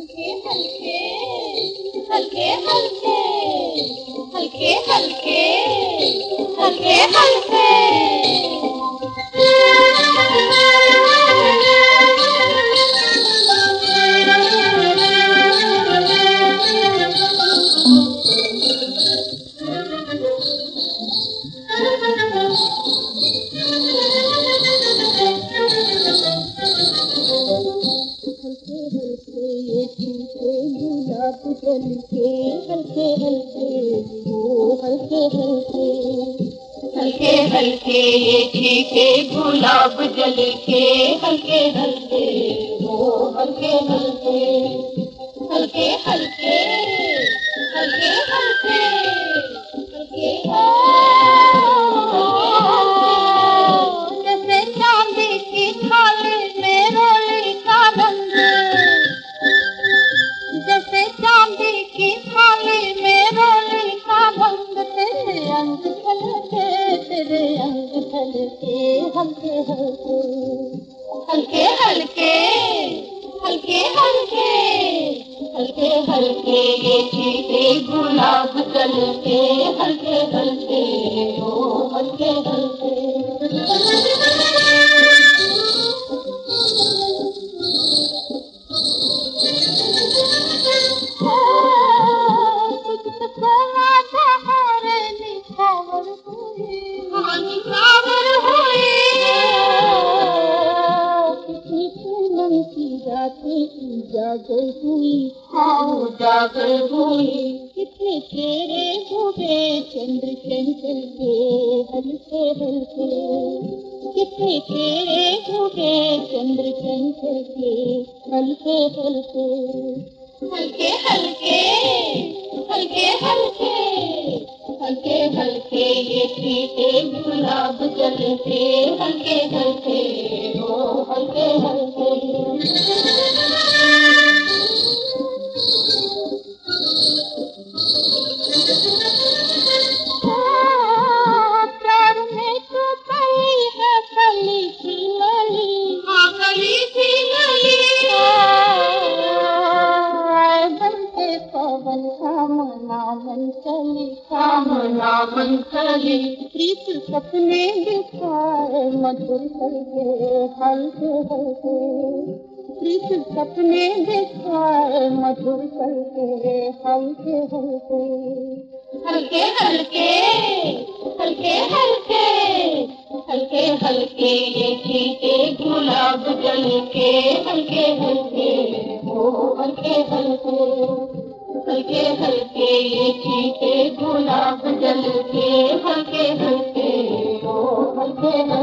हल्के हल्के हल्के हल्के हल्के हल्के हल्के हल्के गुलाब जल के हल्के हल्के ओ हल्के हल्के हल्के हल्के ये खींचे गुलाब जल के हल्के हल्के ओ हल्के हल्के हल्के हल्के हल्के हल्के हल्के जैसे चांदी की थाली में रोली का रंग, जैसे चांदी की थाली में रोली का रंग, तेरे अंग छलके तेरे अंग छलके हल्के हल्के हल्के हल्के हल्के हल्के हल्के हल्के ये खींचे गुलाब जल के हल्के हल्के ओ हल्के हल्के उजागर हुई उजागर हुई कितने तेरे डूबे चंद्र चंचल के हल्के हल्के, कितने तेरे डूबे चंद्र चंचल के हल्के हल्के हल्के हल्के हल्के हल्के हल्के हल्के ये खींचे गुलाब जल के हल्के हल्के ओ हल्के हल्के प्यार में तो पई है कली की लली, कली की लली बनते पवन कामना मन चली कामना मन चली, प्रीत सपने दिखाए मधुर करके हल्के हल्के, प्रीत सपने दिखाए मधुर करके हल्के हल्के हल्के हल्के हल्के हल्के हल्के हल्के ये खींचे गुलाब जल के हल्के हल्के ओ हल्के हल्के हल्के हल्के ये खींचे गुलाब जल के हल्के हल्के ओ हल्के